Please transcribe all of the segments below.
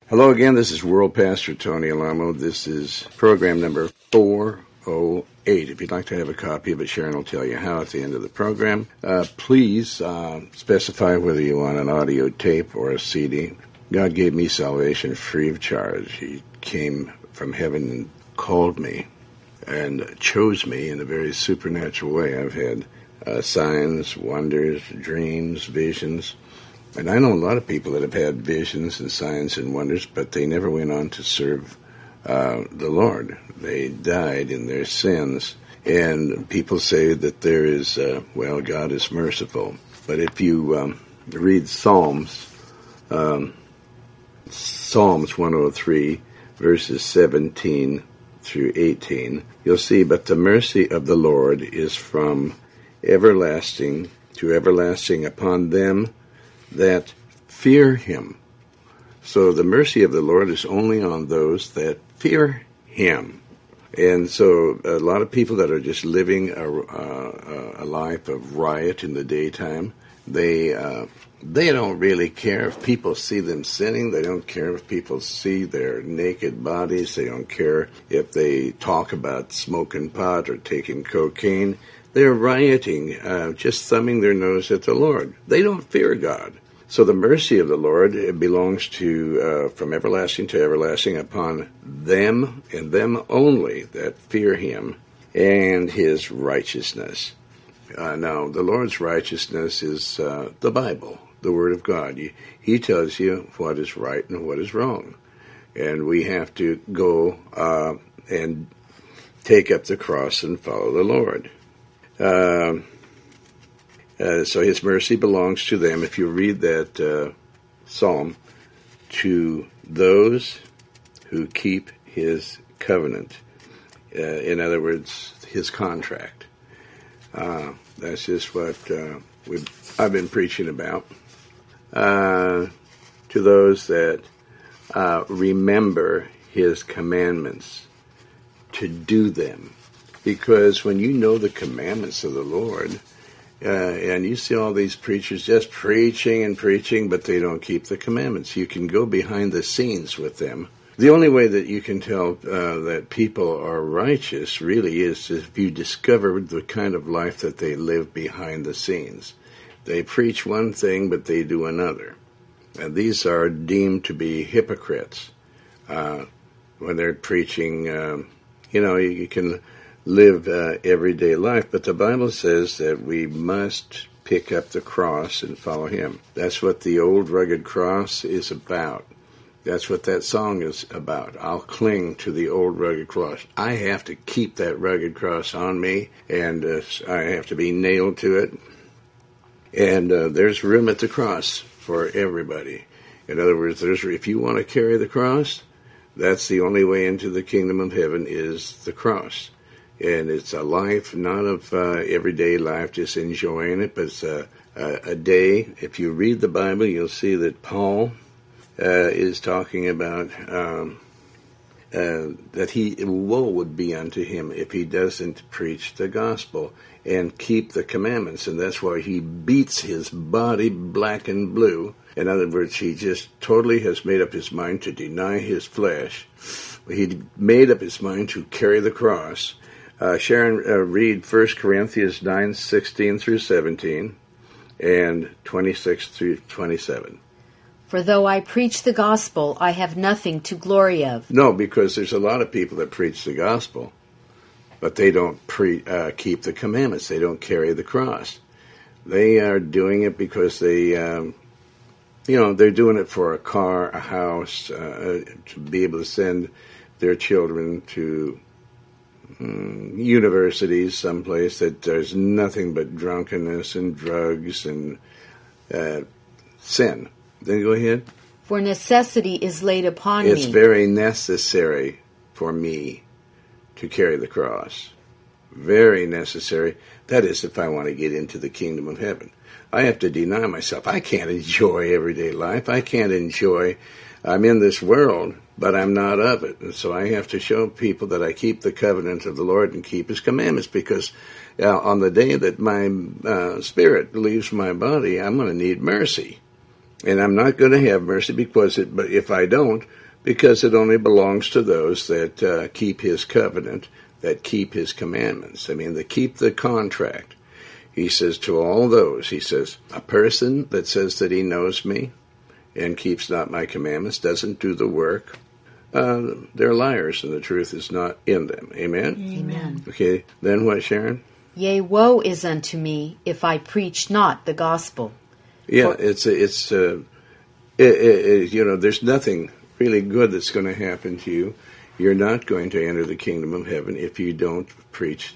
Hello again, this is World Pastor Tony Alamo. This is program number 408. If you'd like to have a copy of it, Sharon will tell you how at the end of the program. Please specify whether you want an audio tape or a CD. God gave me salvation free of charge. He came from heaven and called me and chose me in a very supernatural way. I've had signs, wonders, dreams, visions. And I know a lot of people that have had visions and signs and wonders, but they never went on to serve the Lord. They died in their sins. And people say that there is, God is merciful. But if you read Psalms 103, verses 17 through 18, you'll see, but the mercy of the Lord is from everlasting to everlasting upon them that fear him. So the mercy of the Lord is only on those that fear him. And so a lot of people that are just living a life of riot in the daytime, they don't really care if people see them sinning. They don't care if people see their naked bodies. They don't care if they talk about smoking pot or taking cocaine. They're rioting, just thumbing their nose at the Lord. They don't fear God. So the mercy of the Lord belongs to, from everlasting to everlasting, upon them and them only that fear him, and his righteousness. Now, the Lord's righteousness is the Bible, the Word of God. He tells you what is right and what is wrong. And we have to go and take up the cross and follow the Lord. So his mercy belongs to them. If you read that psalm, to those who keep his covenant. In other words, his contract. That's just what I've been preaching about. To those that remember his commandments, to do them. Because when you know the commandments of the Lord, and you see all these preachers just preaching and preaching, but they don't keep the commandments. You can go behind the scenes with them. The only way that you can tell that people are righteous really is if you discover the kind of life that they live behind the scenes. They preach one thing, but they do another. And these are deemed to be hypocrites when they're preaching. You can live everyday life, but the Bible says that we must pick up the cross and follow him. That's what the old rugged cross is about. That's what that song is about. I'll cling to the old rugged cross. I have to keep that rugged cross on me, and I have to be nailed to it. And there's room at the cross for everybody. In other words, if you want to carry the cross, that's the only way into the kingdom of heaven is the cross. And it's a life, not of everyday life, just enjoying it, but it's a day. If you read the Bible, you'll see that Paul is talking about that woe would be unto him if he doesn't preach the gospel and keep the commandments. And that's why he beats his body black and blue. In other words, he just totally has made up his mind to deny his flesh. He made up his mind to carry the cross. Sharon, read 1 Corinthians 9:16 through 17 and 26 through 27. For though I preach the gospel, I have nothing to glory of. No, because there's a lot of people that preach the gospel, but they don't keep the commandments. They don't carry the cross. They are doing it because they're doing it for a car, a house, to be able to send their children to universities, someplace that there's nothing but drunkenness and drugs and sin. Then go ahead. For necessity is laid upon me. It's very necessary for me to carry the cross. Very necessary. That is, if I want to get into the kingdom of heaven. I have to deny myself. I can't enjoy everyday life. I'm in this world, but I'm not of it. And so I have to show people that I keep the covenant of the Lord and keep his commandments, because on the day that my spirit leaves my body, I'm going to need mercy. And I'm not going to have mercy but if I don't, because it only belongs to those that keep his covenant, that keep his commandments. I mean, that keep the contract. He says to all those, he says, a person that says that he knows me and keeps not my commandments, doesn't do the work, they're liars, and the truth is not in them. Amen? Amen. Okay, then what, Sharon? Yea, woe is unto me if I preach not the gospel. Yeah, there's nothing really good that's going to happen to you. You're not going to enter the kingdom of heaven if you don't preach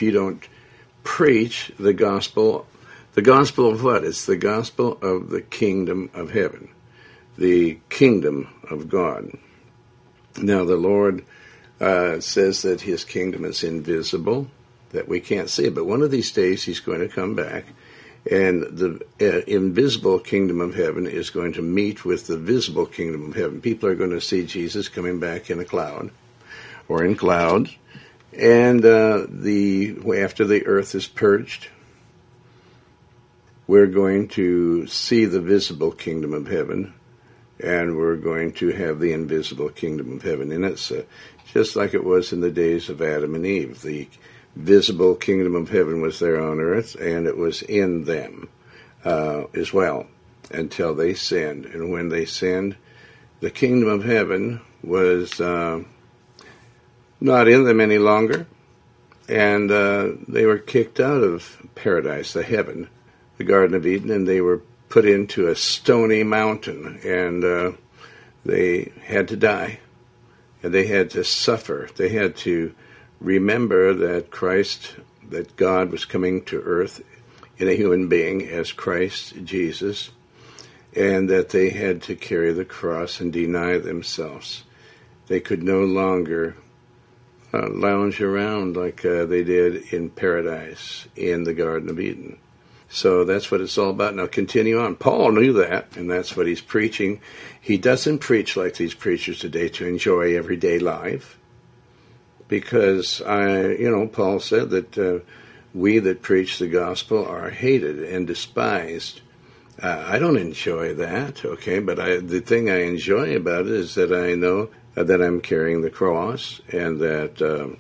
the gospel. The gospel of what? It's the gospel of the kingdom of heaven, the kingdom of God. Now, the Lord says that his kingdom is invisible, that we can't see it. But one of these days he's going to come back, and the invisible kingdom of heaven is going to meet with the visible kingdom of heaven. People are going to see Jesus coming back in a cloud, or in clouds. And after the earth is purged, we're going to see the visible kingdom of heaven, and we're going to have the invisible kingdom of heaven. And it's just like it was in the days of Adam and Eve. The visible kingdom of heaven was there on earth, and it was in them as well until they sinned. And when they sinned, the kingdom of heaven was not in them any longer, and they were kicked out of paradise, the heaven, the Garden of Eden, and they were put into a stony mountain, and they had to die, and they had to suffer. They had to remember that that God was coming to earth in a human being as Christ Jesus, and that they had to carry the cross and deny themselves. They could no longer lounge around like they did in paradise in the Garden of Eden. So that's what it's all about. Now continue on. Paul knew that, and that's what he's preaching. He doesn't preach like these preachers today to enjoy everyday life, because Paul said that we that preach the gospel are hated and despised. I don't enjoy that, okay, but the thing I enjoy about it is that I know that I'm carrying the cross, and that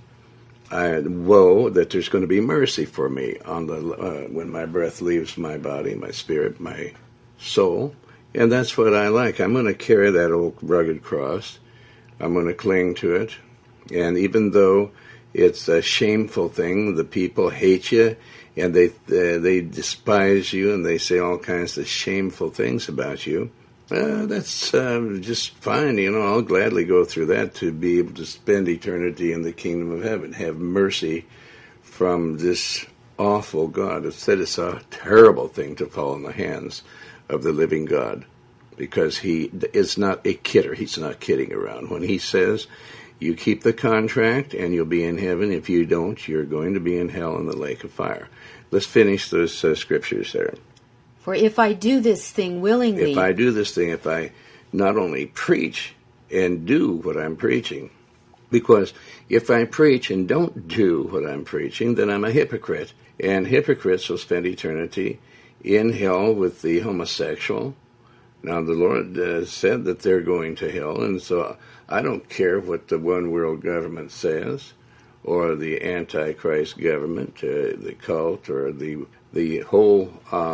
that there's going to be mercy for me on when my breath leaves my body, my spirit, my soul. And that's what I like. I'm going to carry that old rugged cross. I'm going to cling to it. And even though it's a shameful thing, the people hate you, and they despise you, and they say all kinds of shameful things about you, that's just fine. I'll gladly go through that to be able to spend eternity in the kingdom of heaven, have mercy from this awful God. It's a terrible thing to fall in the hands of the living God, because he is not a kidder. He's not kidding around. When he says, you keep the contract and you'll be in heaven. If you don't, you're going to be in hell in the lake of fire. Let's finish those scriptures there. For if I do this thing willingly... If I not only preach and do what I'm preaching, because if I preach and don't do what I'm preaching, then I'm a hypocrite. And hypocrites will spend eternity in hell with the homosexual. Now, the Lord said that they're going to hell, and so I don't care what the one world government says, or the Antichrist government, the cult, or the whole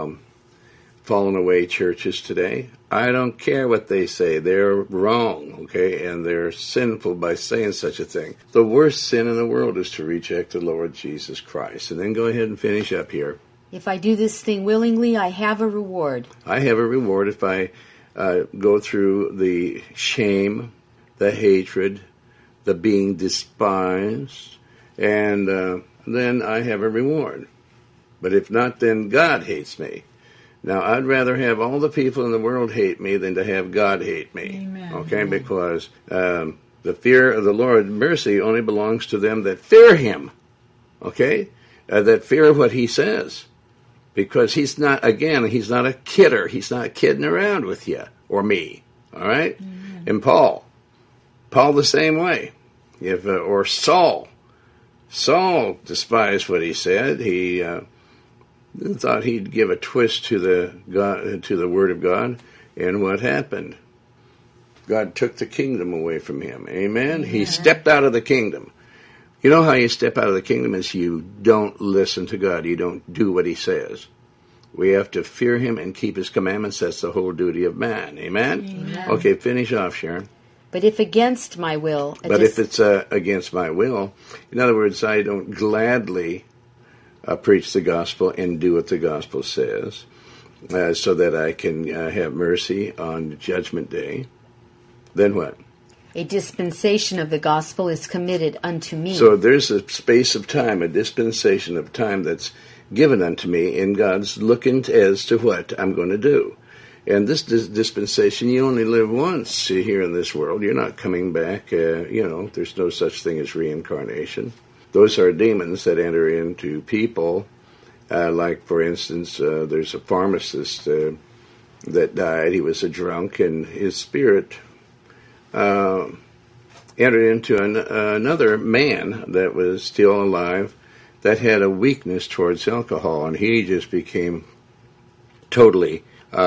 fallen away churches today. I don't care what they say. They're wrong, okay? And they're sinful by saying such a thing. The worst sin in the world is to reject the Lord Jesus Christ. And then go ahead and finish up here. If I do this thing willingly, I have a reward. I have a reward if I go through the shame, the hatred, the being despised, and then I have a reward. But if not, then God hates me. Now, I'd rather have all the people in the world hate me than to have God hate me. Amen. Okay, amen. Because the fear of the Lord, mercy, only belongs to them that fear Him. Okay? That fear what He says. Because He's not a kidder. He's not kidding around with you or me. All right? Mm-hmm. And Paul the same way. Or Saul despised what he said. He thought he'd give a twist to the word of God. And what happened? God took the kingdom away from him. Amen? He stepped out of the kingdom. You know how you step out of the kingdom is you don't listen to God. You don't do what he says. We have to fear him and keep his commandments. That's the whole duty of man. Amen? Amen. Okay, finish off, Sharon. But if against my will... if it's against my will, in other words, I don't gladly preach the gospel and do what the gospel says so that I can have mercy on Judgment Day, then what? A dispensation of the gospel is committed unto me. So there's a space of time, a dispensation of time that's given unto me, and God's looking as to what I'm going to do. And this dispensation, you only live once here in this world. You're not coming back. There's no such thing as reincarnation. Those are demons that enter into people. Like, for instance, there's a pharmacist that died. He was a drunk, and his spirit entered into another man that was still alive that had a weakness towards alcohol, and he just became totally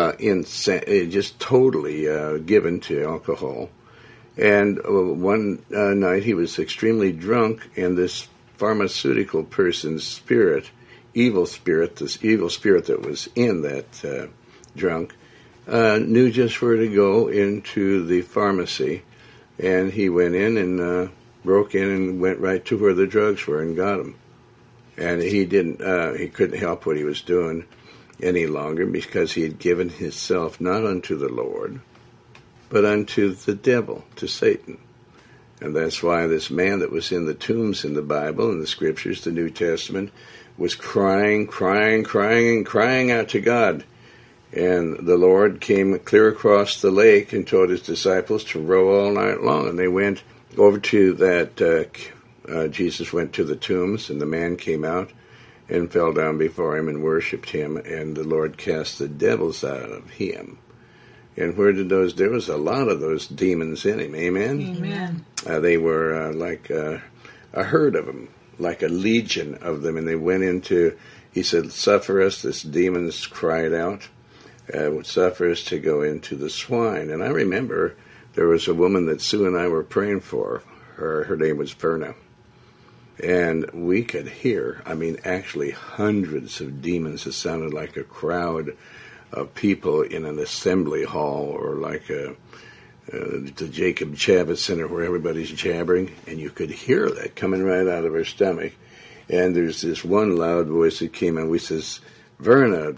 given to alcohol. And one night he was extremely drunk, and this pharmaceutical person's spirit, this evil spirit that was in that drunk, knew just where to go into the pharmacy, and he went in and broke in and went right to where the drugs were and got them. And he couldn't help what he was doing any longer, because he had given himself not unto the Lord, but unto the devil, to Satan. And that's why this man that was in the tombs in the Bible, in the Scriptures, the New Testament, was crying out to God. And the Lord came clear across the lake and told his disciples to row all night long. And they went over to that, Jesus went to the tombs, and the man came out and fell down before him and worshipped him, and the Lord cast the devils out of him. And where did there was a lot of those demons in him, amen? Amen. They were like a herd of them, like a legion of them, and they went into, he said, suffer us, this demons cried out, would suffer us to go into the swine. And I remember there was a woman that Sue and I were praying for, her name was Verna. And we could hear, actually hundreds of demons. It sounded like a crowd of people in an assembly hall, or like the Jacob Javits Center where everybody's jabbering. And you could hear that coming right out of her stomach. And there's this one loud voice that came in. We says, Verna,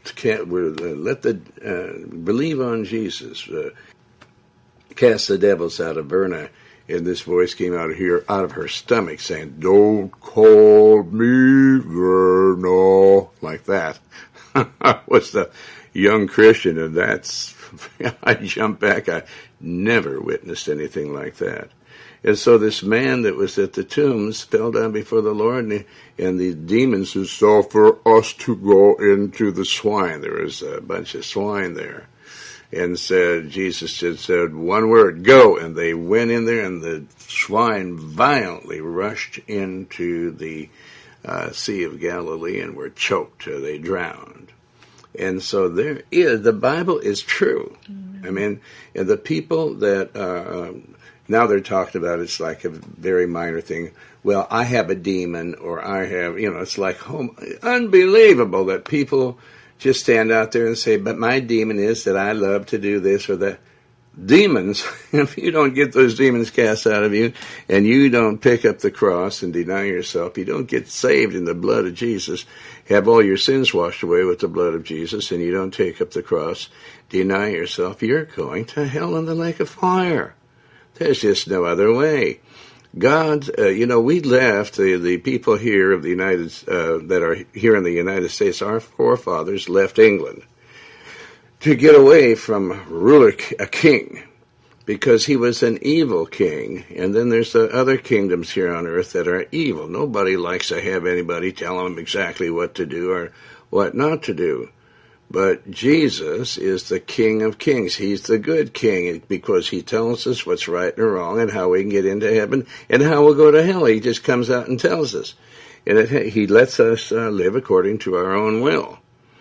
believe on Jesus. Cast the devils out of Verna. And this voice came out of her stomach, saying, "Don't call me Verna," like that. I was a young Christian, and I jumped back. I never witnessed anything like that. And so this man that was at the tombs fell down before the Lord, and the demons who saw for us to go into the swine. There was a bunch of swine there. And Jesus said, one word, go. And they went in there, and the swine violently rushed into the Sea of Galilee and were choked. They drowned. And so the Bible is true. Mm-hmm. And the people that, now they're talking about, it's like a very minor thing. Well, I have a demon, or I have, it's like unbelievable that people just stand out there and say, but my demon is that I love to do this or that. Demons, if you don't get those demons cast out of you, and you don't pick up the cross and deny yourself, you don't get saved in the blood of Jesus, have all your sins washed away with the blood of Jesus, and you don't take up the cross, deny yourself, you're going to hell in the lake of fire. There's just no other way. God, we left, the people here of the that are here in the United States, our forefathers left England to get away from a king, because he was an evil king. And then there's the other kingdoms here on earth that are evil. Nobody likes to have anybody tell them exactly what to do or what not to do. But Jesus is the King of Kings. He's the good king, because he tells us what's right and wrong and how we can get into heaven and how we'll go to hell. He just comes out and tells us. And he lets us live according to our own will.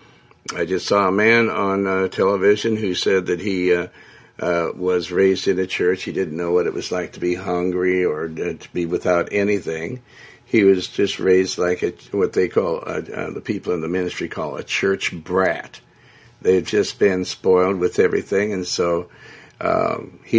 I just saw a man on television who said that he was raised in a church. He didn't know what it was like to be hungry or to be without anything. He was just raised like what they call, the people in the ministry call a church brat. They've just been spoiled with everything, and so I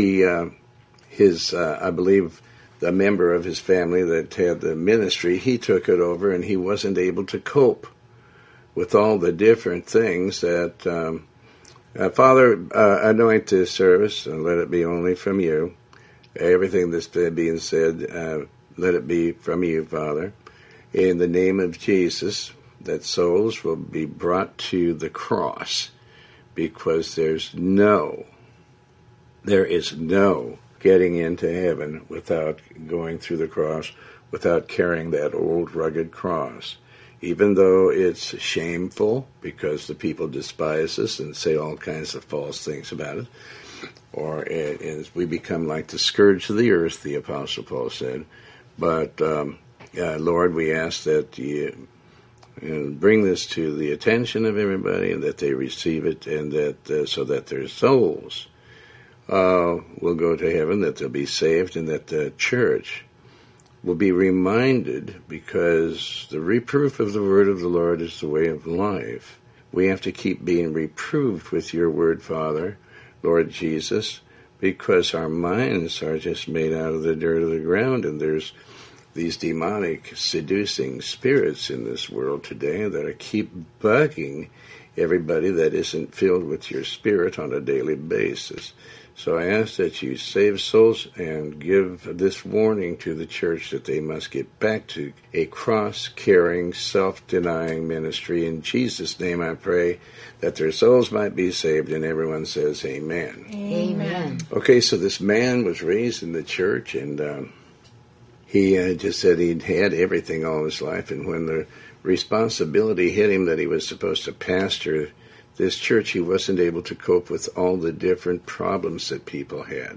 believe, the member of his family that had the ministry, he took it over, and he wasn't able to cope with all the different things that, Father, anoint this service, and let it be only from you. Everything that's being said, let it be from you, Father. In the name of Jesus, that souls will be brought to the cross, because there is no getting into heaven without going through the cross, without carrying that old rugged cross. Even though it's shameful because the people despise us and say all kinds of false things about it, or we become like the scourge of the earth, the Apostle Paul said. But, Lord, we ask that you bring this to the attention of everybody, and that they receive it, and that so that their souls will go to heaven, that they'll be saved, and that the church will be reminded, because the reproof of the word of the Lord is the way of life. We have to keep being reproved with your word, Father, Lord Jesus, because our minds are just made out of the dirt of the ground, and there's these demonic seducing spirits in this world today that keep bugging everybody that isn't filled with your spirit on a daily basis. So I ask that you save souls and give this warning to the church that they must get back to a cross-carrying, self-denying ministry. In Jesus' name I pray that their souls might be saved, and everyone says amen. Amen. Okay, so this man was raised in the church, and he just said he'd had everything all his life, and when the responsibility hit him that he was supposed to pastor this church, he wasn't able to cope with all the different problems that people had.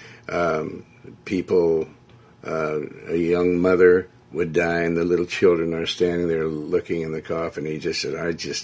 A young mother would die, and the little children are standing there looking in the coffin. He just said,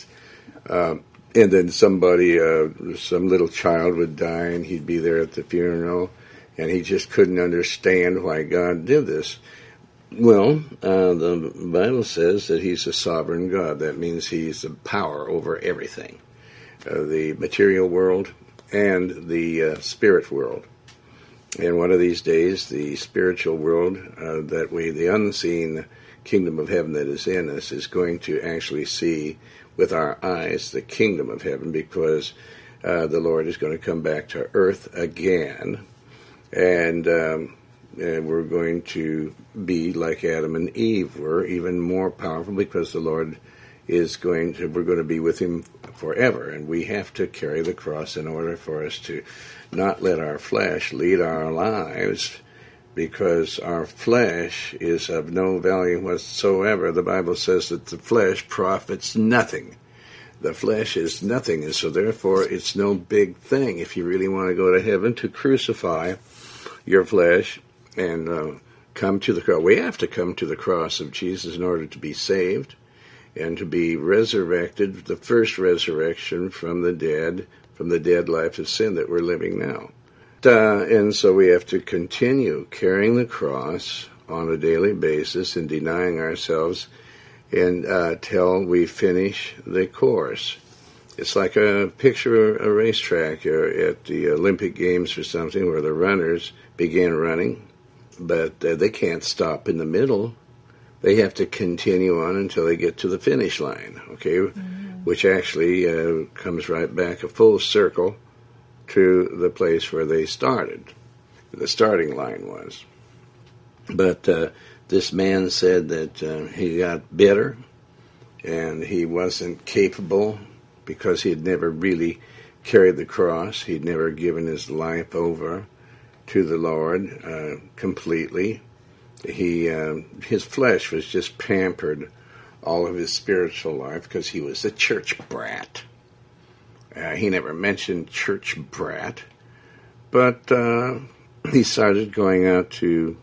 and then somebody, some little child would die, and he'd be there at the funeral, and he just couldn't understand why God did this. Well, the Bible says that he's a sovereign God. That means he's the power over everything. The material world and the spirit world. And one of these days, the spiritual world, the unseen kingdom of heaven that is in us, is going to actually see with our eyes the kingdom of heaven, because the Lord is going to come back to earth again, and we're going to be like Adam and Eve were, even more powerful, because the Lord we're going to be with him forever, and we have to carry the cross in order for us to not let our flesh lead our lives, because our flesh is of no value whatsoever. The Bible says that the flesh profits nothing. The flesh is nothing, and so therefore it's no big thing, if you really want to go to heaven, to crucify your flesh and come to the cross. We have to come to the cross of Jesus in order to be saved and to be resurrected, the first resurrection from the dead life of sin that we're living now. And so we have to continue carrying the cross on a daily basis and denying ourselves until we finish the course. It's like a picture of a racetrack at the Olympic Games or something, where the runners begin running, but they can't stop in the middle. They have to continue on until they get to the finish line, okay, which actually comes right back a full circle to the place where they started. The starting line was. But this man said that he got bitter, and he wasn't capable, because he had never really carried the cross. He'd never given his life over to the Lord completely. His flesh was just pampered all of his spiritual life, because he was a church brat. He never mentioned church brat, but he started going out to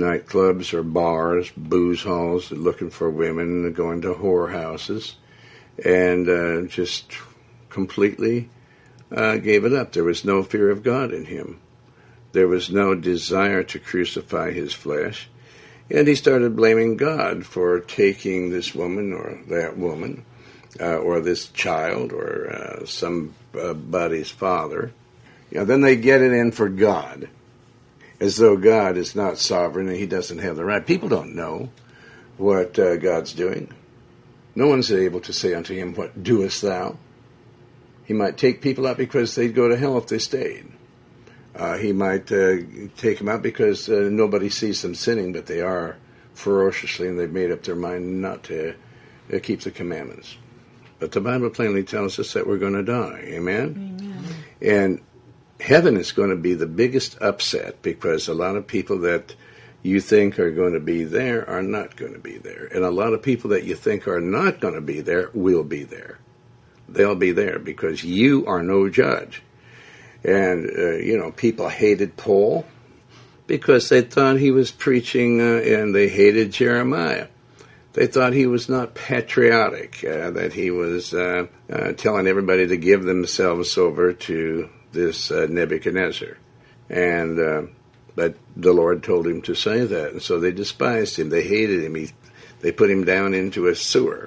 nightclubs or bars, booze halls, looking for women, going to whorehouses, and just completely gave it up. There was no fear of God in him. There was no desire to crucify his flesh. And he started blaming God for taking this woman or that woman or this child or somebody's father. Then they get it in for God, as though God is not sovereign and he doesn't have the right. People don't know what God's doing. No one's able to say unto him, what doest thou? He might take people out because they'd go to hell if they stayed. He might take them out because nobody sees them sinning, but they are ferociously, and they've made up their mind not to keep the commandments. But the Bible plainly tells us that we're going to die. Amen? Amen. And heaven is going to be the biggest upset because a lot of people that you think are going to be there are not going to be there. And a lot of people that you think are not going to be there will be there. They'll be there because you are no judge. And, people hated Paul because they thought he was preaching, and they hated Jeremiah. They thought he was not patriotic, that he was telling everybody to give themselves over to this Nebuchadnezzar. But the Lord told him to say that, and so they despised him. They hated him. They put him down into a sewer.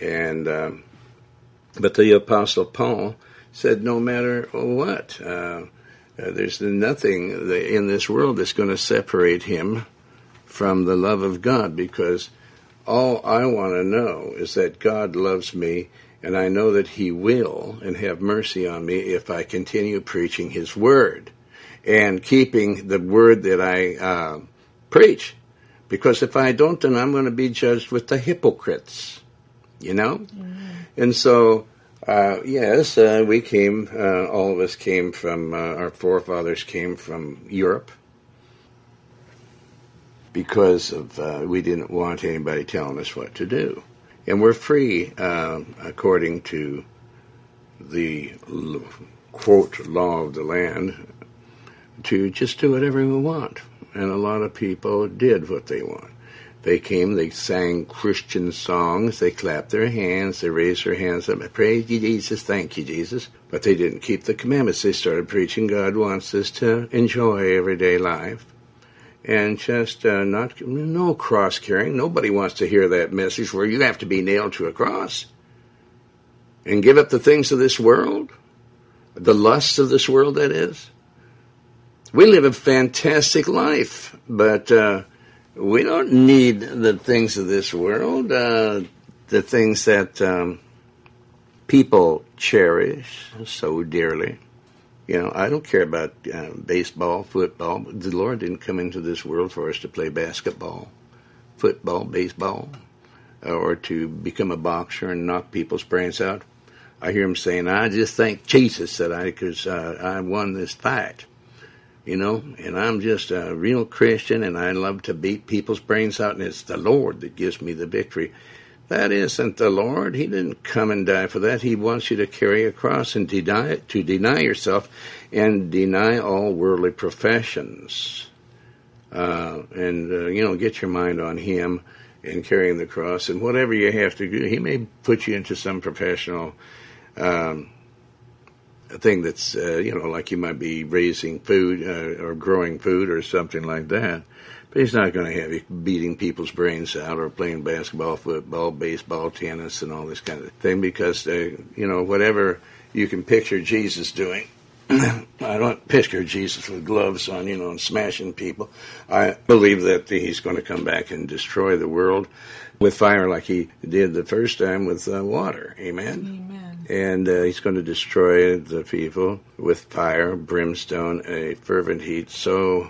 But the Apostle Paul said, no matter what, there's nothing in this world that's going to separate him from the love of God, because all I want to know is that God loves me, and I know that he will and have mercy on me if I continue preaching his word and keeping the word that I preach. Because if I don't, then I'm going to be judged with the hypocrites, Mm-hmm. And so, yes, we came, all of us came from, our forefathers came from Europe because of, we didn't want anybody telling us what to do. And we're free, according to the, quote, law of the land, to just do whatever we want. And a lot of people did what they want. They came, they sang Christian songs, they clapped their hands, they raised their hands up, praise you, Jesus, thank you, Jesus. But they didn't keep the commandments. They started preaching God wants us to enjoy everyday life and just no cross-carrying. Nobody wants to hear that message where you have to be nailed to a cross and give up the things of this world, the lusts of this world, that is. We live a fantastic life, but we don't need the things of this world, the things that people cherish so dearly. I don't care about baseball, football. The Lord didn't come into this world for us to play basketball, football, baseball, or to become a boxer and knock people's brains out. I hear him saying, I just thank Jesus that I won this fight. And I'm just a real Christian, and I love to beat people's brains out, and it's the Lord that gives me the victory. That isn't the Lord. He didn't come and die for that. He wants you to carry a cross and deny yourself and deny all worldly professions. Get your mind on him and carrying the cross, and whatever you have to do. He may put you into some professional a thing that's, like you might be raising food or growing food or something like that. But he's not going to have you beating people's brains out or playing basketball, football, baseball, tennis, and all this kind of thing because, whatever you can picture Jesus doing. I don't picture Jesus with gloves on, and smashing people. I believe that he's going to come back and destroy the world with fire like he did the first time with water. Amen? Amen. And he's going to destroy the people with fire, brimstone, a fervent heat so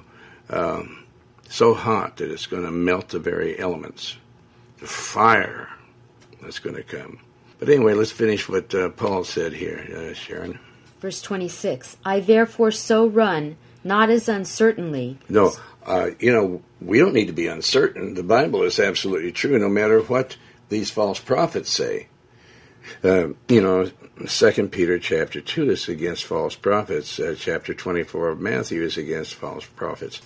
hot that it's going to melt the very elements. The fire that's going to come. But anyway, let's finish what Paul said here, Sharon. Verse 26, I therefore so run, not as uncertainly. No, we don't need to be uncertain. The Bible is absolutely true, no matter what these false prophets say. 2 Peter chapter 2 is against false prophets. Chapter 24 of Matthew is against false prophets.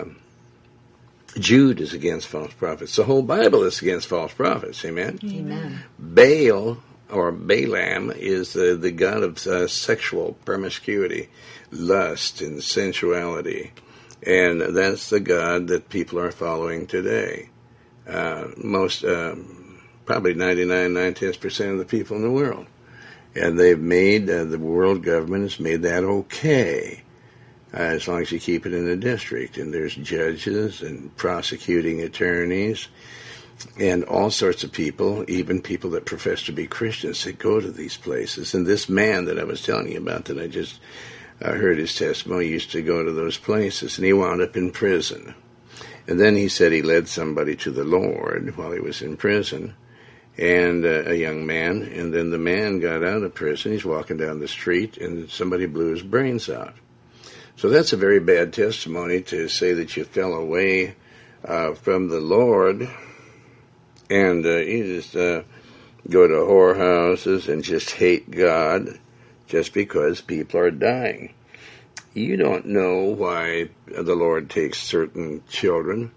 Jude is against false prophets. The whole Bible is against false prophets. Amen? Amen. Baal or Balaam, is the god of sexual promiscuity, lust, and sensuality. And that's the god that people are following today. Most, probably 99.9% of the people in the world. And they've made, the world government has made that okay, as long as you keep it in a district. And there's judges and prosecuting attorneys and all sorts of people, even people that profess to be Christians, that go to these places. And this man that I was telling you about, that I just heard his testimony, used to go to those places, and he wound up in prison. And then he said he led somebody to the Lord while he was in prison, and a young man, and then the man got out of prison. He's walking down the street, and somebody blew his brains out. So that's a very bad testimony, to say that you fell away from the Lord, and you just go to whorehouses and just hate God just because people are dying. You don't know why the Lord takes certain children.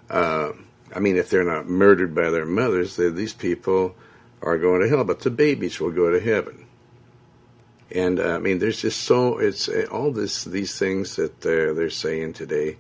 If they're not murdered by their mothers, these people are going to hell, but the babies will go to heaven. And there's just it's all these things that they're saying today.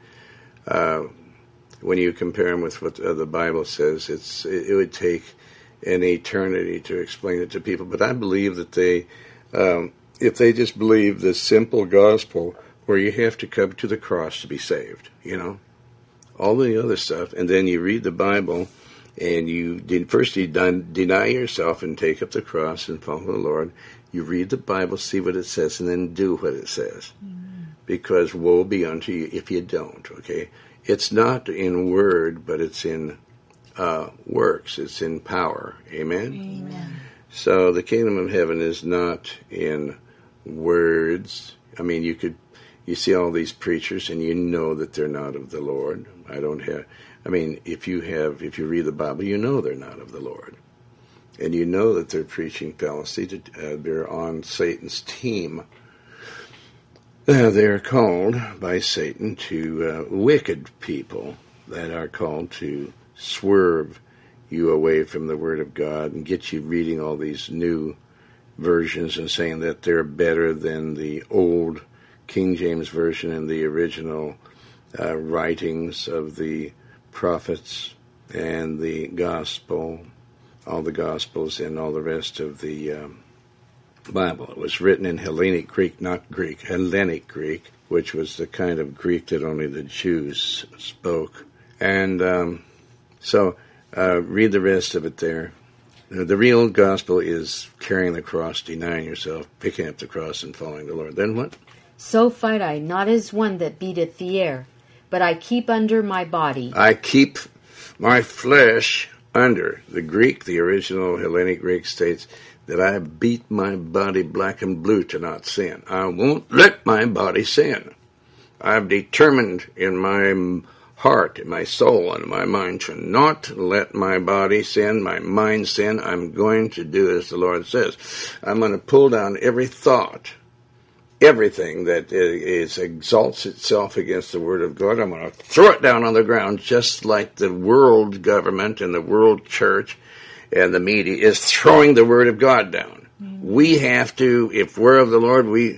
When you compare them with what the Bible says, it would take an eternity to explain it to people. But I believe that they, if they just believe the simple gospel, where you have to come to the cross to be saved, all the other stuff, and then you read the Bible, and you deny yourself and take up the cross and follow the Lord. You read the Bible, see what it says, and then do what it says. Amen. Because woe be unto you if you don't, okay? It's not in word, but it's in works. It's in power. Amen? Amen. So the kingdom of heaven is not in words. You see all these preachers, and you know that they're not of the Lord. If you read the Bible, you know they're not of the Lord. And you know that they're preaching fallacy. They're on Satan's team. They're called by Satan to wicked people that are called to swerve you away from the Word of God and get you reading all these new versions and saying that they're better than the old King James Version and the original writings of the prophets and the gospel, all the gospels and all the rest of the Bible. It was written in Hellenic Greek, not Greek, Hellenic Greek, which was the kind of Greek that only the Jews spoke. And so read the rest of it there. The real gospel is carrying the cross, denying yourself, picking up the cross, and following the Lord. Then what? So fight I, not as one that beateth the air, but I keep under my body. I keep my flesh under. The Greek, the original Hellenic Greek, states that I beat my body black and blue to not sin. I won't let my body sin. I've determined in my heart, in my soul, and my mind to not let my body sin, my mind sin. I'm going to do as the Lord says. I'm going to pull down every thought, everything that exalts itself against the Word of God. I'm going to throw it down on the ground, just like the world government and the world church and the media is throwing the Word of God down. Mm-hmm. We have to, if we're of the Lord, we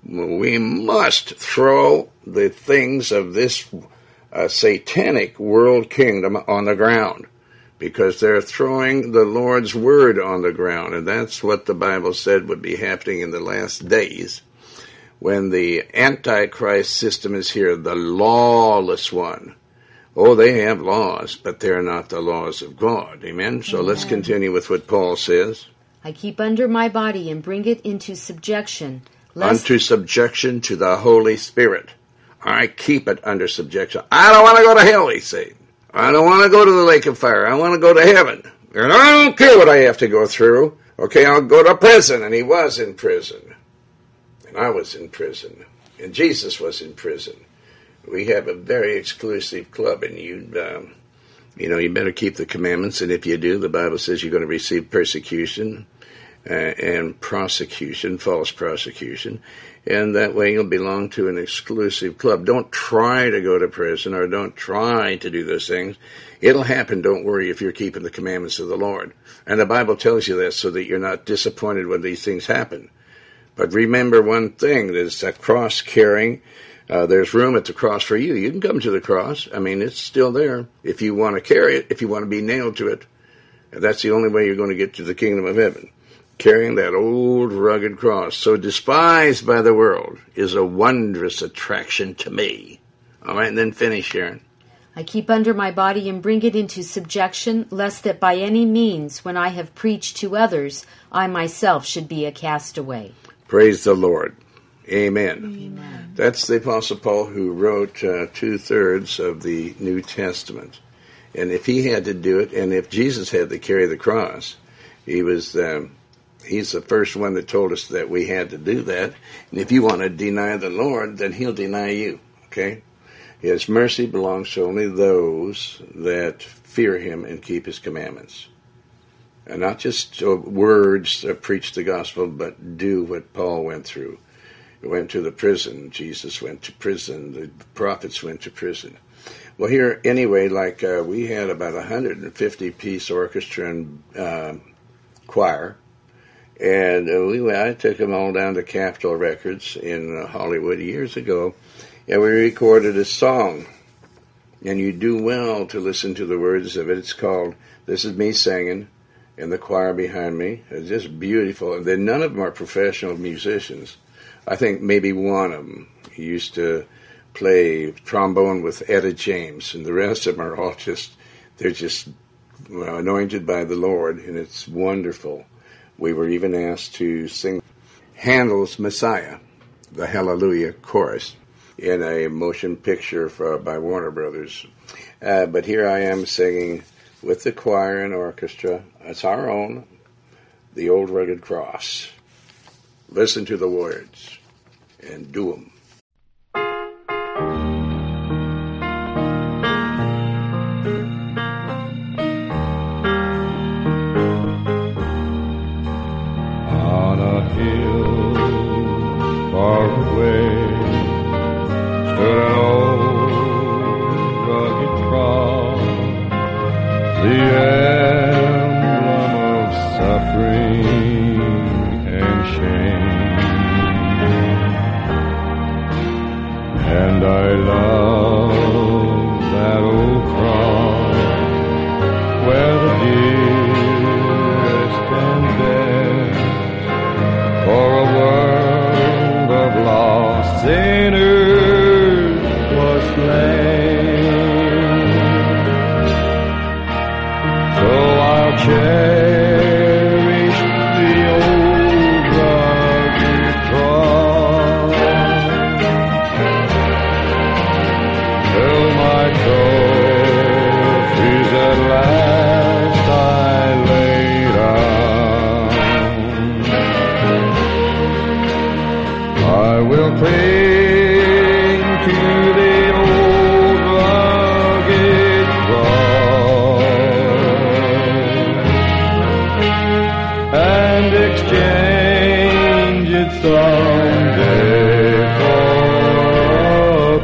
must throw the things of this satanic world kingdom on the ground, because they're throwing the Lord's Word on the ground, and that's what the Bible said would be happening in the last days. When the Antichrist system is here, the lawless one. Oh, they have laws, but they're not the laws of God. Amen? So Amen. Let's continue with what Paul says. I keep under my body and bring it into subjection. Unto subjection to the Holy Spirit. I keep it under subjection. I don't want to go to hell, he said. I don't want to go to the lake of fire. I want to go to heaven. And I don't care what I have to go through. Okay, I'll go to prison. And he was in prison. I was in prison, and Jesus was in prison. We have a very exclusive club, and you better keep the commandments, and if you do, the Bible says you're going to receive persecution. and prosecution, false prosecution, and that way you'll belong to an exclusive club. Don't try to go to prison or don't try to do those things. It'll happen, don't worry, if you're keeping the commandments of the Lord. And the Bible tells you that so that you're not disappointed when these things happen. But remember one thing, there's a cross carrying. There's room at the cross for you. You can come to the cross. I mean, it's still there. If you want to carry it, if you want to be nailed to it, that's the only way you're going to get to the kingdom of heaven. Carrying that old rugged cross, so despised by the world, is a wondrous attraction to me. All right, and then finish, Sharon. I keep under my body and bring it into subjection, lest that by any means, when I have preached to others, I myself should be a castaway. Praise the Lord. Amen. Amen. That's the Apostle Paul who wrote 2/3 of the New Testament. And if he had to do it, and if Jesus had to carry the cross, he's the first one that told us that we had to do that. And if you want to deny the Lord, then he'll deny you. Okay? His mercy belongs to only those that fear him and keep his commandments. And not just words preach the gospel, but do what Paul went through. He went to the prison. Jesus went to prison. The prophets went to prison. Well, here, anyway, we had about 150-piece orchestra and choir. And I took them all down to Capitol Records in Hollywood years ago. And we recorded a song. And you do well to listen to the words of it. It's called, This Is Me Singing, and the choir behind me. It's just beautiful. And then none of them are professional musicians. I think maybe one of them used to play trombone with Etta James. And the rest of them are all they're just anointed by the Lord. And it's wonderful. We were even asked to sing Handel's Messiah, the Hallelujah chorus, in a motion picture by Warner Brothers. But here I am singing with the choir and orchestra. It's our own, The Old Rugged Cross. Listen to the words and do them. On a hill far away stood an old rugged cross, the emblem of suffering and shame. And I love that old cross where the dearest and best for a world of lost sinners was slain. So I'll cherish the old rugged cross till my trophies at last I lay down. I will cling to the old rugged cross and exchange it someday for a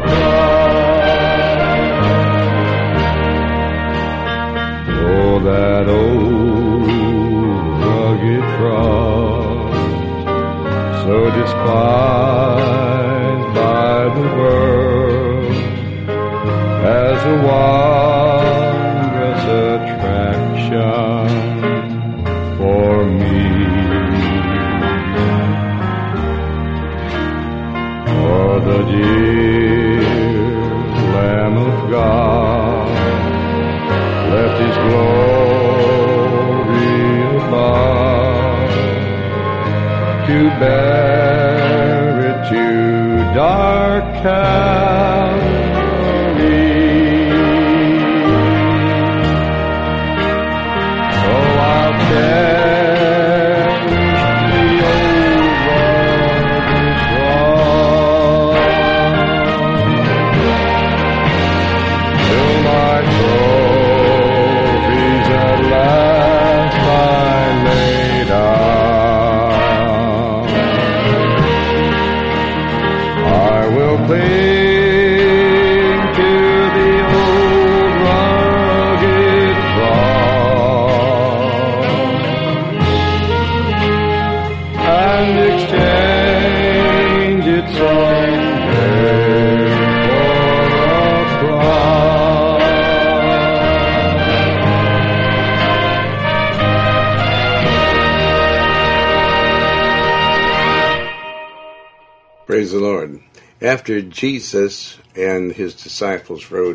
prize. Oh, that old rugged cross, so despised by the world, as a wondrous attraction for me. For the dear Lamb of God left his glory above to bear it to dark Calvary. So I'll cherish the old rugged cross till my trophies at last I lay down. Praise the Lord. After Jesus and his disciples rowed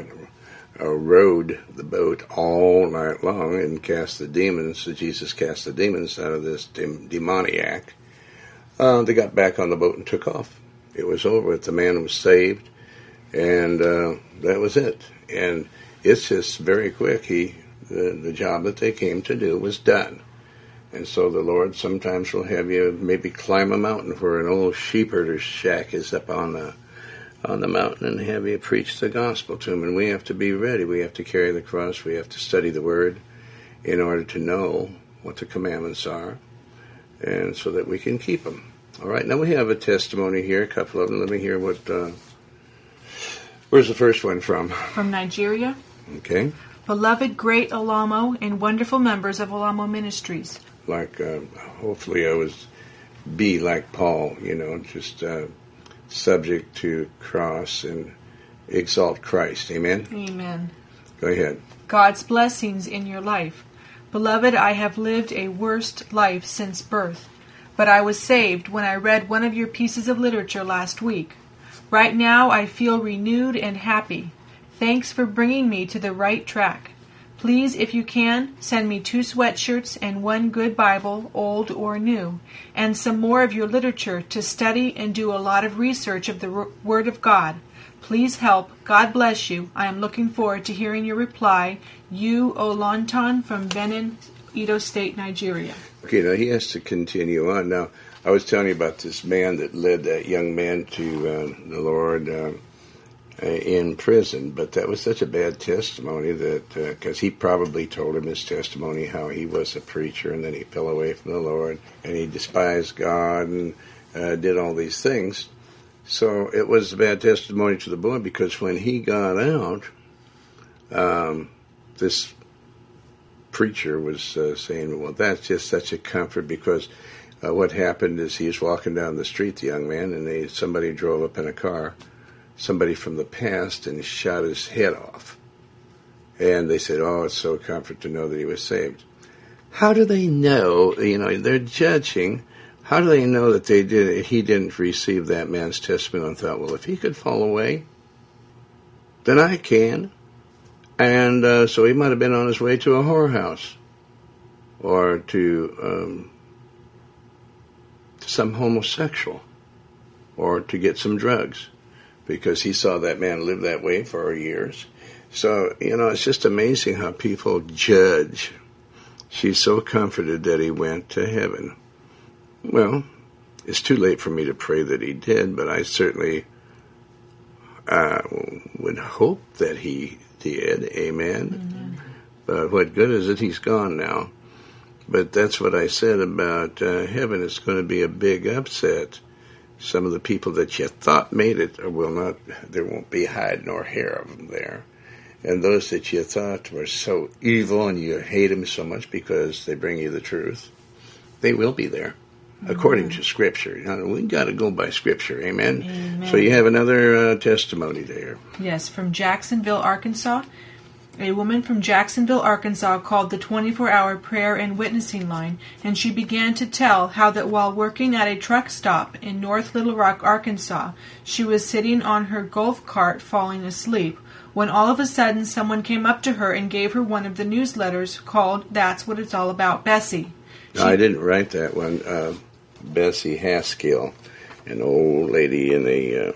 the boat all night long and cast the demons, so Jesus cast the demons out of this demoniac, they got back on the boat and took off. It was over. The man was saved, and that was it. And it's just very quick. The job that they came to do was done. And so the Lord sometimes will have you maybe climb a mountain where an old sheep herder's shack is up on the mountain and have you preach the gospel to them. And we have to be ready. We have to carry the cross. We have to study the Word in order to know what the commandments are, and so that we can keep them. All right, now we have a testimony here, a couple of them. Let me hear what, where's the first one from? From Nigeria. Okay. Beloved great Alamo and wonderful members of Alamo Ministries. Like, hopefully I was be like Paul, just subject to cross and exalt Christ. Amen? Amen. Go ahead. God's blessings in your life. Beloved, I have lived a worst life since birth, but I was saved when I read one of your pieces of literature last week. Right now I feel renewed and happy. Thanks for bringing me to the right track. Please, if you can, send me 2 sweatshirts and 1 good Bible, old or new, and some more of your literature to study and do a lot of research of the Word of God. Please help. God bless you. I am looking forward to hearing your reply. You, Olonton from Benin, Edo State, Nigeria. Okay, now he has to continue on. Now, I was telling you about this man that led that young man to the Lord in prison, but that was such a bad testimony that, because he probably told him his testimony how he was a preacher and then he fell away from the Lord and he despised God and did all these things. So it was a bad testimony to the boy, because when he got out, this preacher was saying, well, that's just such a comfort, because what happened is he was walking down the street, the young man, and somebody drove up in a car, somebody from the past, and shot his head off. And they said, oh, it's so a comfort to know that he was saved. How do they know? They're judging. How do they know that he didn't receive that man's testimony and thought, well, if he could fall away, then I can. And so he might have been on his way to a whorehouse or to some homosexual or to get some drugs, because he saw that man live that way for years. So, it's just amazing how people judge. She's so comforted that he went to heaven. Well, it's too late for me to pray that he did, but I certainly would hope that he did. Amen. Mm-hmm. But what good is it? He's gone now. But that's what I said about heaven. It's going to be a big upset. Some of the people that you thought made it will not. There won't be hide nor hair of them there. And those that you thought were so evil and you hate them so much because they bring you the truth, they will be there, according to Scripture. We've got to go by Scripture. Amen? Amen. So you have another testimony there. Yes, from Jacksonville, Arkansas. A woman from Jacksonville, Arkansas called the 24-hour prayer and witnessing line, and she began to tell how that while working at a truck stop in North Little Rock, Arkansas, she was sitting on her golf cart falling asleep, when all of a sudden someone came up to her and gave her one of the newsletters called That's What It's All About, Bessie. I didn't write that one. Bessie Haskill, an old lady in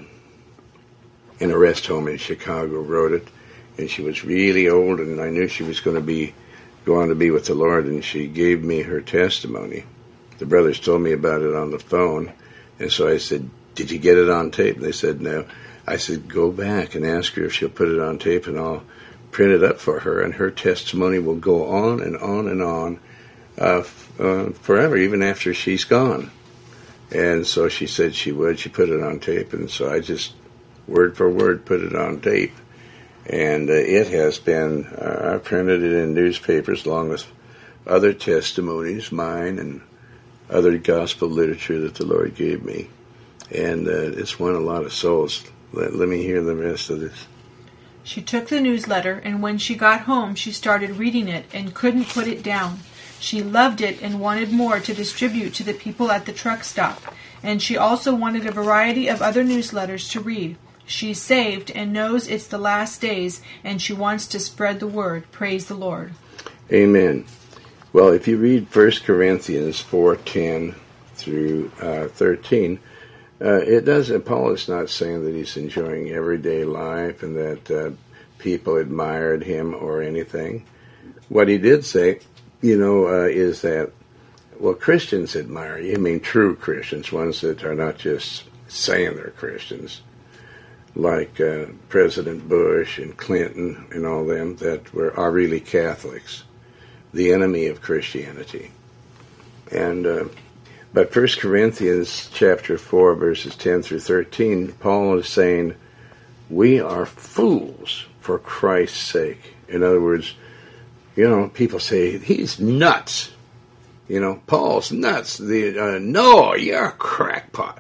a rest home in Chicago, wrote it. And she was really old, and I knew she was going to be with the Lord, and she gave me her testimony. The brothers told me about it on the phone, and so I said, did you get it on tape? And they said, no. I said, go back and ask her if she'll put it on tape, and I'll print it up for her, and her testimony will go on and on and on forever, even after she's gone. And so she said she would. She put it on tape, and so I just, word for word, put it on tape. And it has been, I printed it in newspapers along with other testimonies, mine and other gospel literature that the Lord gave me. And it's won a lot of souls. Let me hear the rest of this. She took the newsletter, and when she got home, she started reading it and couldn't put it down. She loved it and wanted more to distribute to the people at the truck stop. And she also wanted a variety of other newsletters to read. She's saved and knows it's the last days, and she wants to spread the word. Praise the Lord. Amen. Well, if you read 1 Corinthians 4:10 through 13, it doesn't. Paul is not saying that he's enjoying everyday life and that people admired him or anything. What he did say, is that, well, Christians admire you. I mean, true Christians, ones that are not just saying they're Christians, like President Bush and Clinton and all them that are really Catholics, the enemy of Christianity. And but 1 Corinthians chapter 4, verses 10 through 13, Paul is saying, we are fools for Christ's sake. In other words, people say, he's nuts. Paul's nuts. No, you're a crackpot.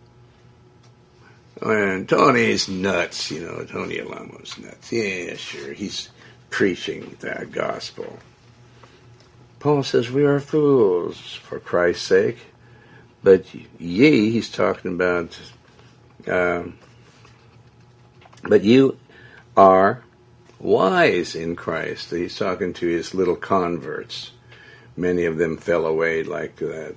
And Tony's nuts, Tony Alamo's nuts. Yeah, sure, he's preaching the gospel. Paul says, we are fools for Christ's sake. But he's talking about, but you are wise in Christ. He's talking to his little converts. Many of them fell away, like that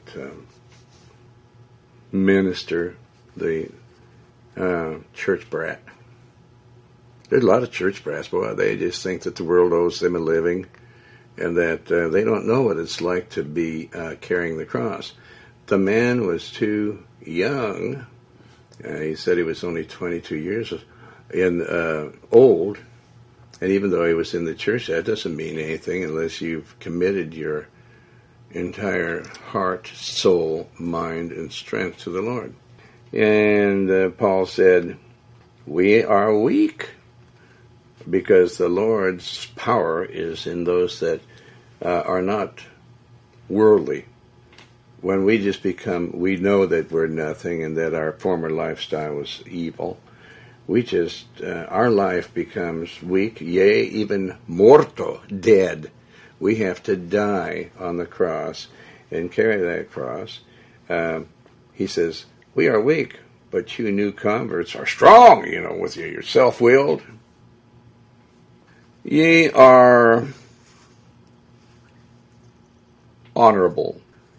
minister, the church brat. There's a lot of church brats, boy. They just think that the world owes them a living and that they don't know what it's like to be carrying the cross. The man was too young. He said he was only 22 years old. And even though he was in the church, that doesn't mean anything unless you've committed your entire heart, soul, mind, and strength to the Lord. And Paul said, we are weak because the Lord's power is in those that are not worldly. When we just we know that we're nothing and that our former lifestyle was evil. Our life becomes weak, yea, even morto, dead. We have to die on the cross and carry that cross. He says, we are weak, but you new converts are strong, with you. You're self-willed. Ye are honorable.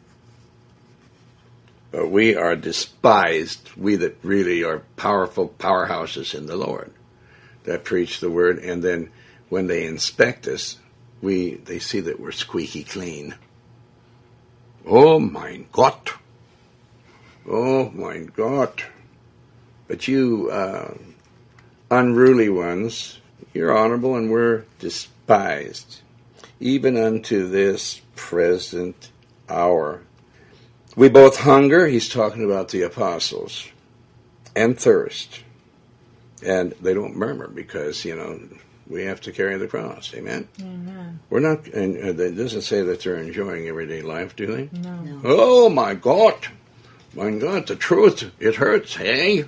But we are despised, we that really are powerful powerhouses in the Lord, that preach the word, and then when they inspect us, they see that we're squeaky clean. Oh, mein Gott. Oh, mein Gott. But you unruly ones, you're honorable and we're despised, even unto this present hour. We both hunger, he's talking about the apostles, and thirst. And they don't murmur because, we have to carry the cross. Amen? Amen. We're not, and it doesn't say that they're enjoying everyday life, do they? No. Oh, my God. My God, the truth, it hurts, hey?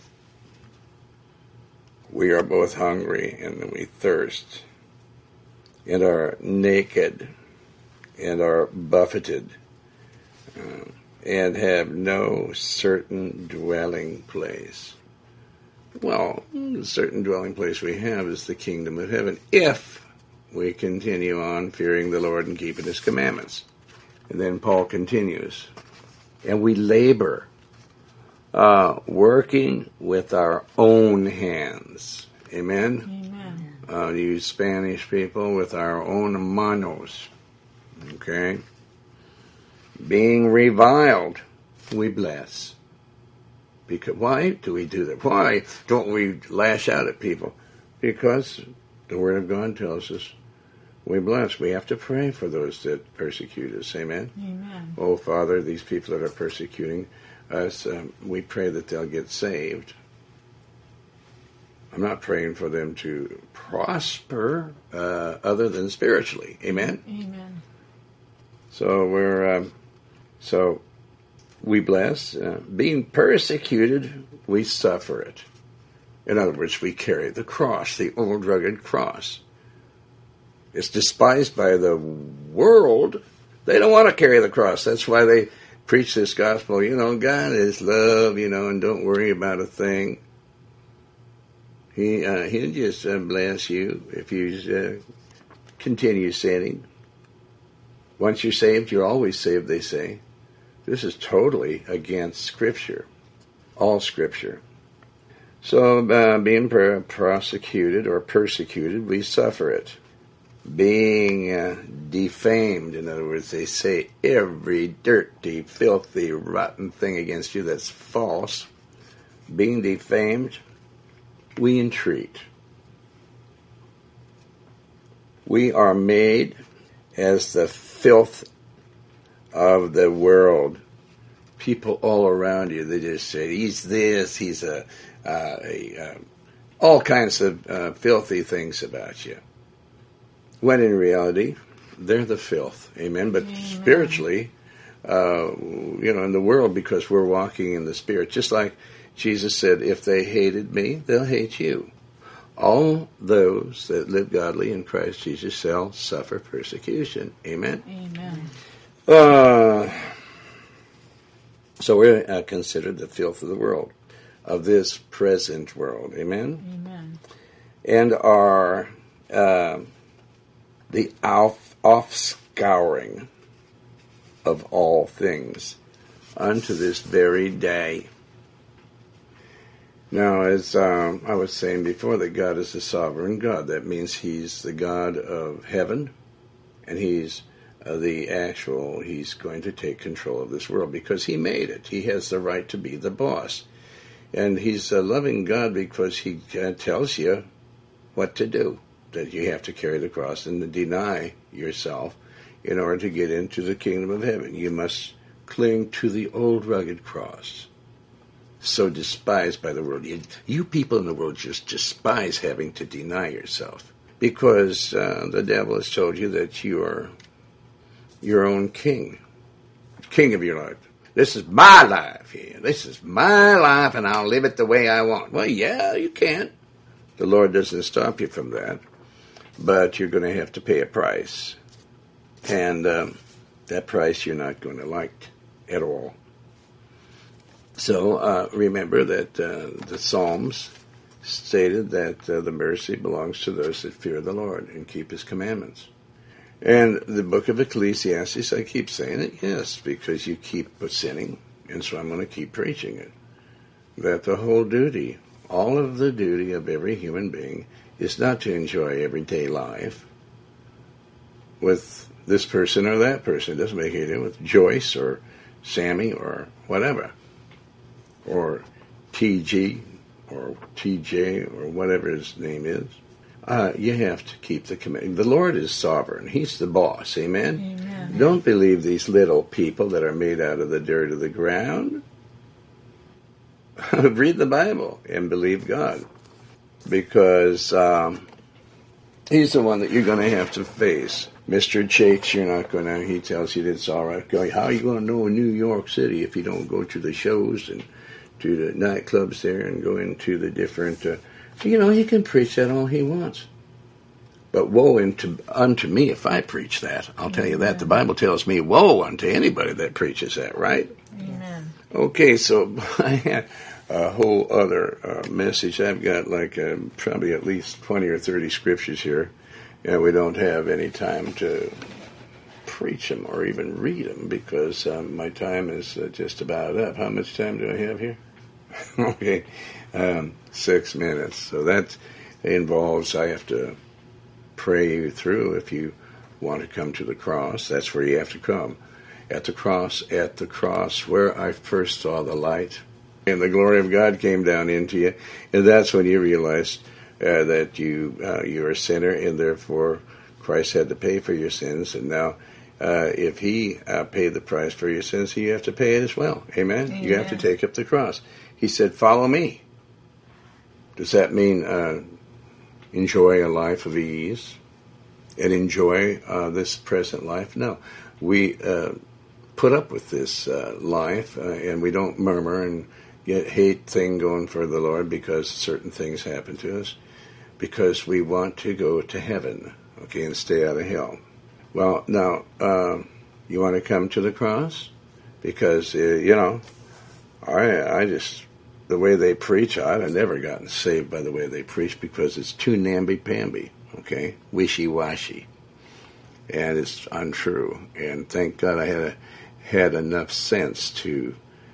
We are both hungry and we thirst and are naked and are buffeted and have no certain dwelling place. Well, the certain dwelling place we have is the kingdom of heaven, if we continue on fearing the Lord and keeping his commandments. And then Paul continues, and we labor, working with our own hands. Amen? Amen. You Spanish people, with our own manos. Okay? Being reviled, we bless. Because why do we do that? Why don't we lash out at people? Because the Word of God tells us we bless. We have to pray for those that persecute us. Amen? Amen. Oh, Father, these people that are persecuting us, we pray that they'll get saved. I'm not praying for them to prosper other than spiritually. Amen? Amen. So we bless. Being persecuted, we suffer it. In other words, we carry the cross, the old rugged cross. It's despised by the world. They don't want to carry the cross. That's why preach this gospel, God is love, and don't worry about a thing. He'll just bless you if you continue sinning. Once you're saved, you're always saved, they say. This is totally against Scripture, all Scripture. So being prosecuted or persecuted, we suffer it. Being defamed, in other words, they say every dirty, filthy, rotten thing against you that's false. Being defamed, we entreat. We are made as the filth of the world. People all around you, they just say, he's this, he's all kinds of filthy things about you. When in reality, they're the filth. Amen. But Amen. Spiritually, in the world, because we're walking in the Spirit, just like Jesus said, if they hated me, they'll hate you. All those that live godly in Christ Jesus shall suffer persecution. Amen. Amen. So we're considered the filth of the world, of this present world. Amen. Amen. And are the offscouring of all things unto this very day. Now, as I was saying before, that God is the sovereign God. That means He's the God of heaven, and He's He's going to take control of this world because He made it. He has the right to be the boss. And He's a loving God because He tells you what to do, that you have to carry the cross and deny yourself in order to get into the kingdom of heaven. You must cling to the old rugged cross, so despised by the world. You people in the world just despise having to deny yourself because the devil has told you that you are your own king of your life. This is my life here. This is my life, and I'll live it the way I want. Well, yeah, you can. The Lord doesn't stop you from that, but you're going to have to pay a price, and that price you're not going to like at all. So remember that the Psalms stated that the mercy belongs to those that fear the Lord and keep His commandments. And the book of Ecclesiastes, I keep saying it, yes, because you keep sinning, and so I'm going to keep preaching it. That the whole duty, all of the duty of every human being is not to enjoy everyday life with this person or that person. It doesn't make any difference with Joyce or Sammy or whatever, or TG or TJ or whatever his name is. You have to keep the command. The Lord is sovereign. He's the boss. Amen? Amen. Don't believe these little people that are made out of the dirt of the ground. Read the Bible and believe God, because He's the one that you're going to have to face. Mr. Jakes, you're not going to, he tells you that it's all right. How are you going to know in New York City if you don't go to the shows and to the nightclubs there and go into the different, he can preach that all he wants. But woe unto me if I preach that. I'll tell you that. The Bible tells me woe unto anybody that preaches that, right? Amen. Okay, so I had a whole other message. I've got probably at least 20 or 30 scriptures here, and we don't have any time to preach them or even read them because my time is just about up. How much time do I have here? Okay, 6 minutes. So that involves I have to pray you through. If you want to come to the cross, that's where you have to come. At the cross, where I first saw the light, and the glory of God came down into you, and that's when you realized that you're a sinner, and therefore Christ had to pay for your sins, and now if He paid the price for your sins, you have to pay it as well. Amen? Amen. You have to take up the cross. He said, follow me. Does that mean enjoy a life of ease and enjoy this present life? No. We put up with this life, and we don't murmur and get hate thing going for the Lord because certain things happen to us, because we want to go to heaven, okay, and stay out of hell. Well, now, you want to come to the cross? because, I just, the way they preach, I'd have never gotten saved by the way they preach because it's too namby-pamby, okay, wishy-washy, and it's untrue. And thank God I had enough sense to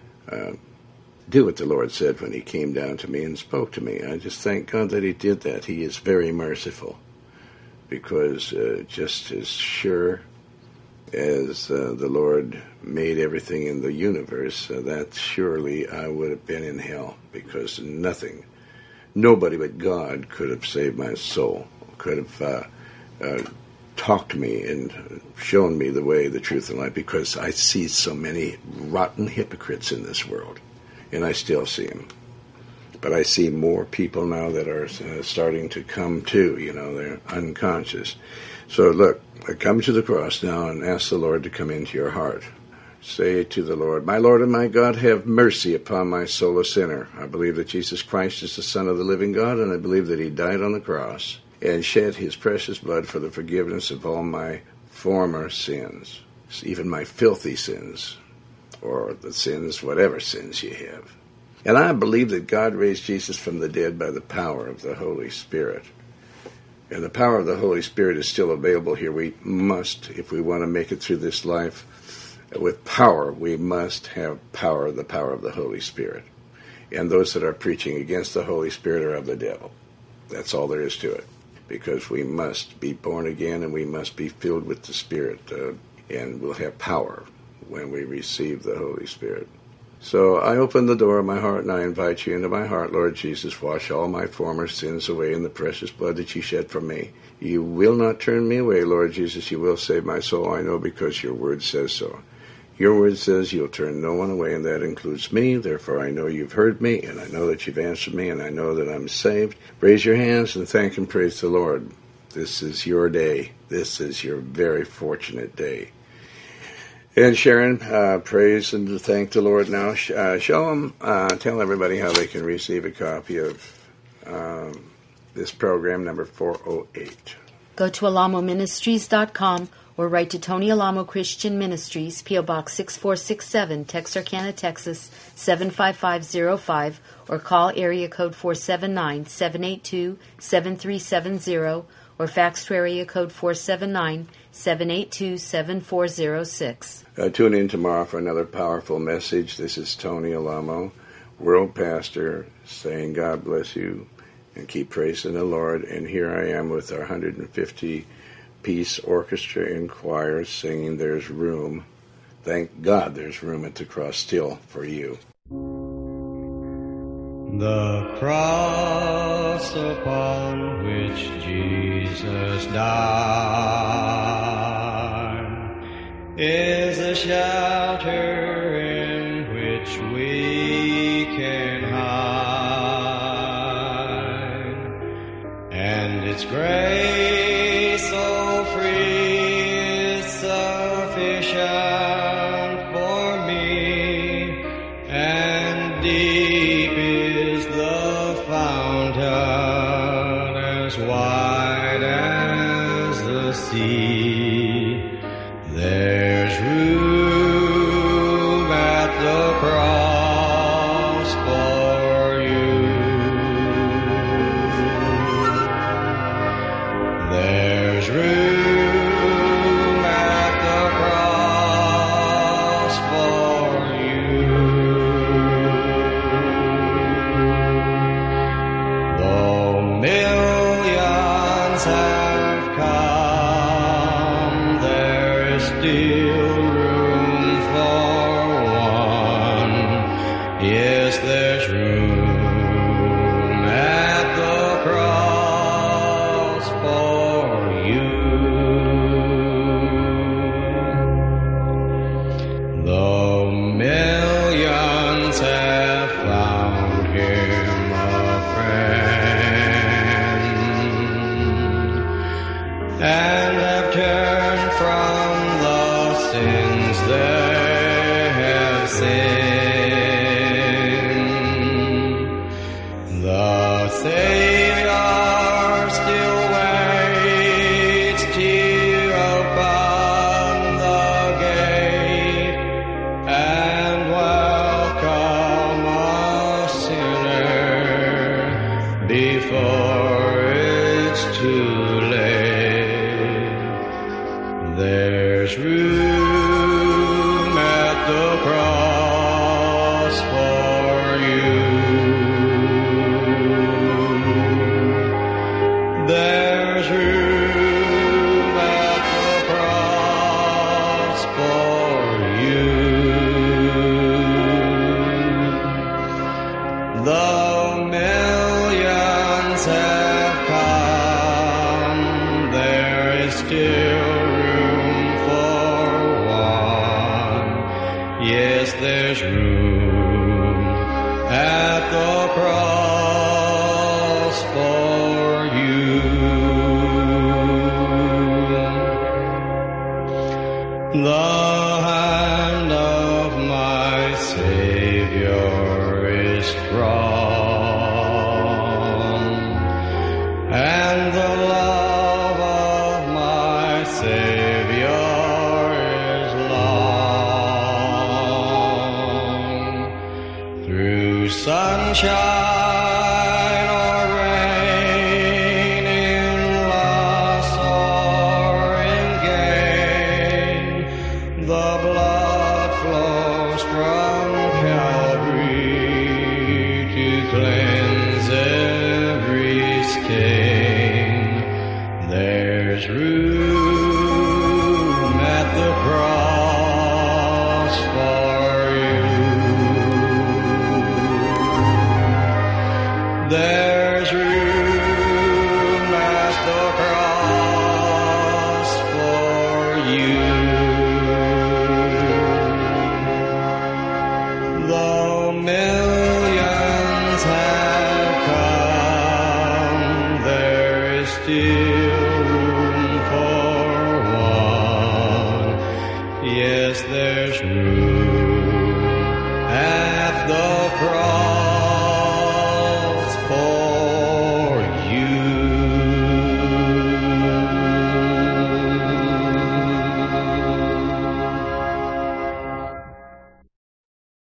do what the Lord said when he came down to me and spoke to me. I just thank God that he did that. He is very merciful, because just as sure as the Lord made everything in the universe, that surely I would have been in hell, because nobody but God could have saved my soul, could have talked to me and shown me the way, the truth, and life, because I see so many rotten hypocrites in this world, and I still see them. But I see more people now that are starting to come to, they're unconscious. So look, come to the cross now and ask the Lord to come into your heart. Say to the Lord and my God, have mercy upon my soul, a sinner. I believe that Jesus Christ is the Son of the living God, and I believe that he died on the cross and shed his precious blood for the forgiveness of all my former sins, even my filthy sins, or the sins, whatever sins you have. And I believe that God raised Jesus from the dead by the power of the Holy Spirit. And the power of the Holy Spirit is still available here. We must, if we want to make it through this life with power, we must have power, the power of the Holy Spirit. And those that are preaching against the Holy Spirit are of the devil. That's all there is to it. Because we must be born again and we must be filled with the Spirit. And we'll have power when we receive the Holy Spirit. So I open the door of my heart and I invite you into my heart, Lord Jesus. Wash all my former sins away in the precious blood that you shed for me. You will not turn me away, Lord Jesus. You will save my soul, I know, because your word says so. Your word says you'll turn no one away, and that includes me. Therefore, I know you've heard me, and I know that you've answered me, and I know that I'm saved. Raise your hands and thank and praise the Lord. This is your day. This is your very fortunate day. And Sharon, praise and thank the Lord now. Show them, tell everybody how they can receive a copy of this program, number 408. Go to alamoministries.com or write to Tony Alamo Christian Ministries, P.O. Box 6467, Texarkana, Texas 75505, or call area code 479-782-7370, or fax to area code 479-782-7406. Tune in tomorrow for another powerful message. This is Tony Alamo, World Pastor, saying God bless you and keep praising the Lord. And here I am with our 150-piece orchestra and choir singing There's Room. Thank God there's room at the cross still for you. The cross upon which Jesus died is a shelter in which we can hide, and its grace so free is sufficient for me, and deep is the fountain as wide as the sea. There's room at the cross for you. There's room at the cross for you. Though millions have come, there is still room for one. Yes, there's room at the cross for you. Though millions have found him a friend and have turned from the sins they have sinned, the Savior still waits to open the gate there's room at the cross for you. Though millions have come, there is still room for one. Yes, there's room at the cross for you. The hand of my Savior is strong, and the love of my Savior is long. Through sunshine or rain, in loss or in gain, the blood flows from Calvary to cleanse every stain. There's room at the cross for you. There's room at the cross for you. Though millions have come, there is still room for one. Yes, there's room at the cross